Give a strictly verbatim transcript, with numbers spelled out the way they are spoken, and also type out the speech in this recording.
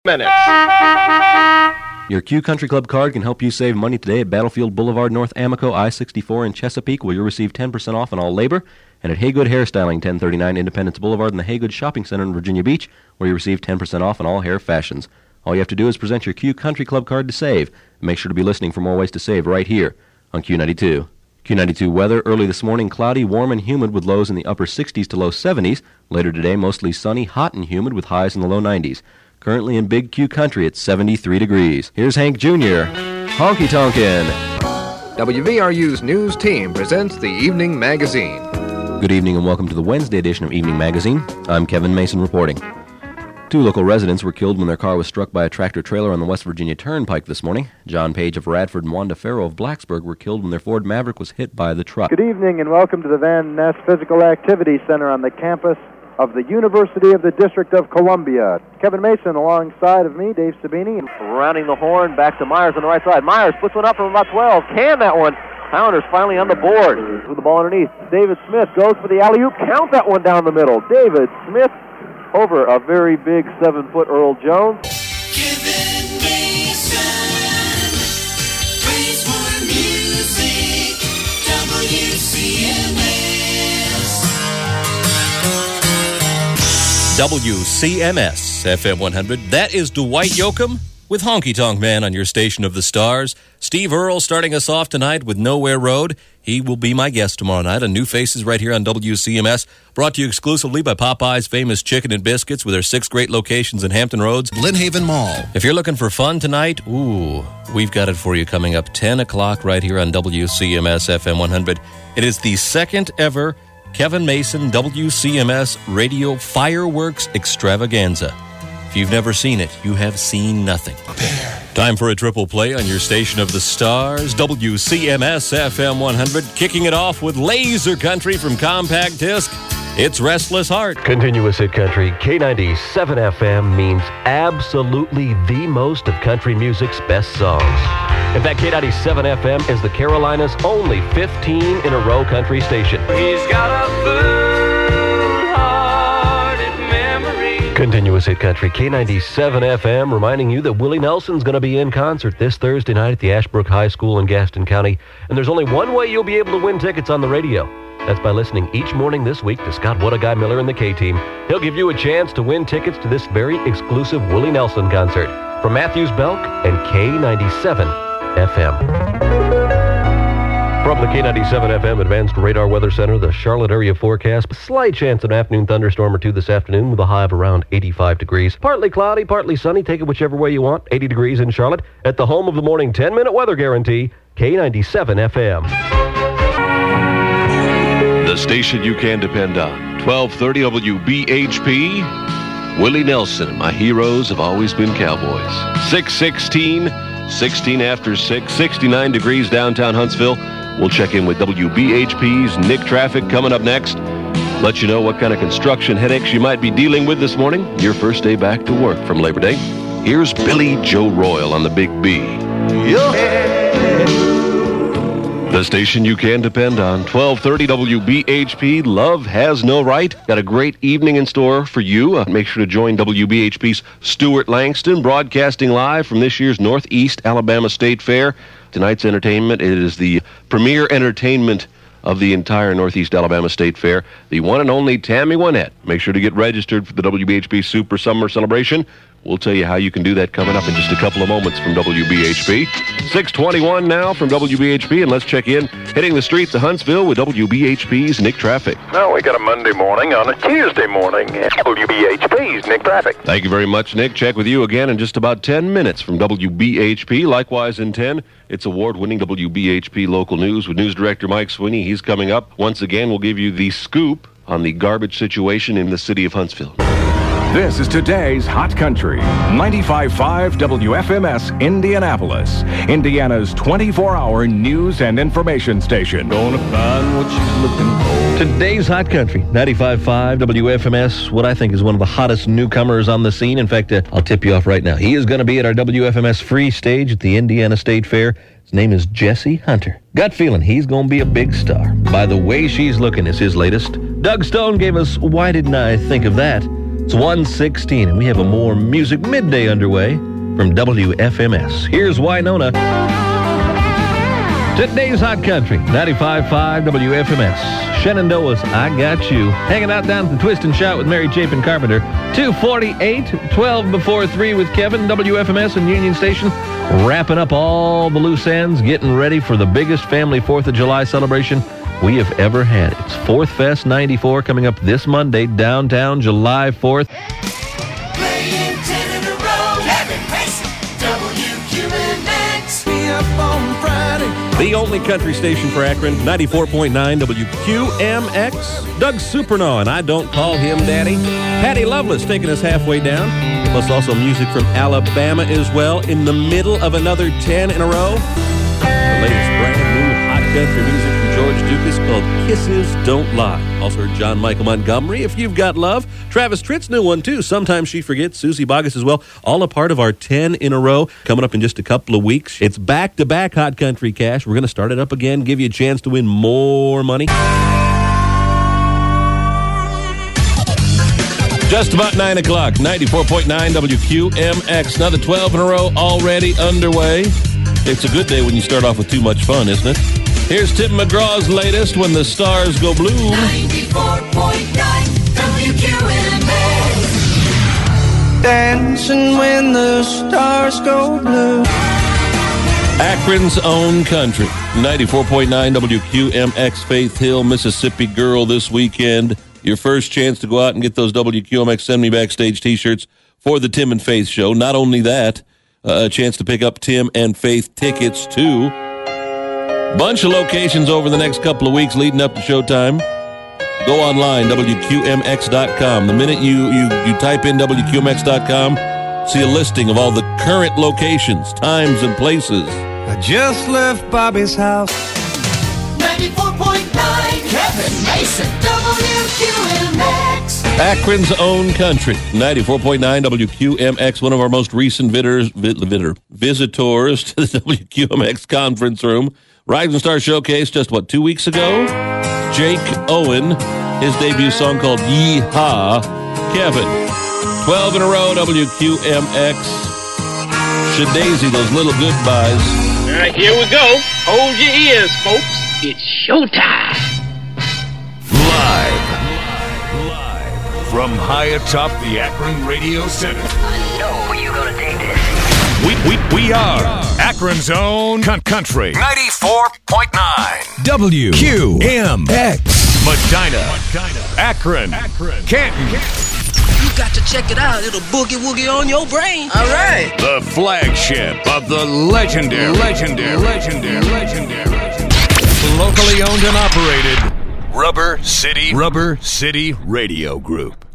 Minutes. Your Q Country Club card can help you save money today at Battlefield Boulevard, North Amoco, I sixty-four in Chesapeake, where you'll receive ten percent off on all labor, and at Haygood Hairstyling, ten thirty-nine Independence Boulevard in the Haygood Shopping Center in Virginia Beach, where you receive ten percent off on all hair fashions. All you have to do is present your Q Country Club card to save. And make sure to be listening for more ways to save right here on Q ninety-two. Q ninety-two weather, early this morning, cloudy, warm, and humid with lows in the upper sixties to low seventies. Later today, mostly sunny, hot, and humid with highs in the low nineties. Currently in Big Q Country at seventy-three degrees. Here's Hank Junior Honky Tonkin'. W V R U's news team presents the Evening Magazine. Good evening and welcome to the Wednesday edition of Evening Magazine. I'm Kevin Mason reporting. Two local residents were killed when their car was struck by a tractor-trailer on the West Virginia Turnpike this morning. John Page of Radford and Wanda Farrow of Blacksburg were killed when their Ford Maverick was hit by the truck. Good evening and welcome to the Van Ness Physical Activity Center on the campus of the University of the District of Columbia. Kevin Mason alongside of me, Dave Sabini. Rounding the horn, back to Myers on the right side. Myers puts one up from about twelve. Can that one. Highlanders finally on the board with the ball underneath. David Smith goes for the alley-oop. Count that one down the middle. David Smith over a very big seven-foot Earl Jones. Kevin Mason, praise for music, W C M S. W C M S, F M one hundred. That is Dwight Yoakam with Honky Tonk Man on your station of the stars. Steve Earle starting us off tonight with Nowhere Road. He will be my guest tomorrow night on New Faces right here on W C M S. Brought to you exclusively by Popeye's Famous Chicken and Biscuits with their six great locations in Hampton Roads. Lynn Haven Mall. If you're looking for fun tonight, ooh, we've got it for you coming up ten o'clock right here on W C M S F M one hundred. It is the second ever Kevin Mason W C M S Radio Fireworks Extravaganza. If you've never seen it, you have seen nothing. Prepare. Time for a triple play on your station of the stars, W C M S F M one hundred, kicking it off with Laser Country from Compact Disc. It's Restless Heart. Continuous Hit Country, K ninety-seven F M means absolutely the most of country music's best songs. In fact, K ninety-seven F M is the Carolinas' only fifteen-in-a-row country station. He's got a full-hearted memory. Continuous Hit Country, K ninety-seven F M, reminding you that Willie Nelson's going to be in concert this Thursday night at the Ashbrook High School in Gaston County. And there's only one way you'll be able to win tickets on the radio. That's by listening each morning this week to Scott What a Guy Miller and the K-Team. He'll give you a chance to win tickets to this very exclusive Willie Nelson concert from Matthews Belk and K ninety-seven F M. From the K ninety-seven F M Advanced Radar Weather Center, the Charlotte area forecast. A slight chance of an afternoon thunderstorm or two this afternoon with a high of around eighty-five degrees. Partly cloudy, partly sunny. Take it whichever way you want. eighty degrees in Charlotte. At the home of the morning ten-minute weather guarantee, K ninety-seven F M. The station you can depend on. twelve thirty W B H P. Willie Nelson, my heroes have always been cowboys. six sixteen, sixteen after six, sixty-nine degrees downtown Huntsville. We'll check in with W B H P's Nick Traffic coming up next. Let you know what kind of construction headaches you might be dealing with this morning. Your first day back to work from Labor Day. Here's Billy Joe Royal on the Big B. Yeah. The station you can depend on. twelve thirty W B H P. Love has no right. Got a great evening in store for you. Uh, make sure to join W B H P's Stuart Langston, broadcasting live from this year's Northeast Alabama State Fair. Tonight's entertainment, it is the premier entertainment of the entire Northeast Alabama State Fair. The one and only Tammy Wynette. Make sure to get registered for the W B H P Super Summer Celebration. We'll tell you how you can do that coming up in just a couple of moments from W B H P. six twenty-one now from W B H P, and let's check in. Hitting the streets of Huntsville with W B H P's Nick Traffic. Now we got a Monday morning on a Tuesday morning at W B H P's Nick Traffic. Thank you very much, Nick. Check with you again in just about ten minutes from W B H P. Likewise in ten, it's award-winning W B H P Local News with News Director Mike Sweeney. He's coming up. Once again, we'll give you the scoop on the garbage situation in the city of Huntsville. This is today's Hot Country, ninety-five point five W F M S Indianapolis, Indiana's twenty-four hour news and information station. Gonna find what she's looking for. Today's Hot Country, ninety-five point five W F M S, what I think is one of the hottest newcomers on the scene. In fact, uh, I'll tip you off right now. He is going to be at our W F M S free stage at the Indiana State Fair. His name is Jesse Hunter. Gut feeling he's going to be a big star. By the Way She's Looking is his latest. Doug Stone gave us Why Didn't I Think of That? It's one sixteen, and we have a more music midday underway from W F M S. Here's Winona. Today's Hot Country, ninety-five point five W F M S. Shenandoah's I Got You. Hanging out down at the Twist and Shout with Mary Chapin Carpenter. two forty-eight, twelve before three with Kevin, W F M S and Union Station. Wrapping up all the loose ends, getting ready for the biggest family fourth of July celebration we have ever had. It's Fourth Fest ninety-four coming up this Monday, downtown, July fourth. Playing ten in a row. Kevin Mason, W Q M X. Be up on Friday. The only country station for Akron, ninety-four point nine W Q M X. Doug Supernaw, and I don't call him Daddy. Patty Loveless taking us halfway down. Plus also music from Alabama as well in the middle of another ten in a row. The latest brand new hot country music from George Dukas called Kisses Don't Lie. Also heard John Michael Montgomery, If You've Got Love. Travis Tritt's new one too, Sometimes She Forgets. Susie Boggess as well. All a part of our ten in a row coming up in just a couple of weeks. It's back-to-back Hot Country Cash. We're going to start it up again, give you a chance to win more money. Just about nine o'clock, ninety-four point nine W Q M X. Another twelve in a row already underway. It's a good day when you start off with too much fun, isn't it? Here's Tim McGraw's latest, When the Stars Go Blue. ninety-four point nine W Q M X. Dancing when the stars go blue. Akron's own country. ninety-four point nine W Q M X, Faith Hill, Mississippi Girl this weekend. Your first chance to go out and get those W Q M X Send Me Backstage t-shirts for the Tim and Faith show. Not only that, uh, a chance to pick up Tim and Faith tickets, too. Bunch of locations over the next couple of weeks leading up to showtime. Go online, W Q M X dot com. The minute you, you, you type in W Q M X dot com, see a listing of all the current locations, times, and places. I just left Bobby's house. ninety-four point nine Kevin Mason, W Q M X. Akron's own country, ninety-four point nine W Q M X, one of our most recent visitors, visitors to the W Q M X conference room. Rising Star Showcase just, what, two weeks ago? Jake Owen, his debut song called Yee-Haw. Kevin, twelve in a row, W Q M X. Shadaisy, those little goodbyes. All right, here we go. Hold your ears, folks. It's showtime. Live. Live from high atop the Akron Radio Center. I know you're gonna dig this. We, we, we are Akron's own con- country. ninety-four point nine W Q M X. Medina. Medina. Akron. Akron. Canton. You got to check it out. It'll boogie woogie on your brain. All right. The flagship of the legendary, legendary, legendary, legendary, legendary. Locally owned and operated Rubber City, Rubber City Radio Group.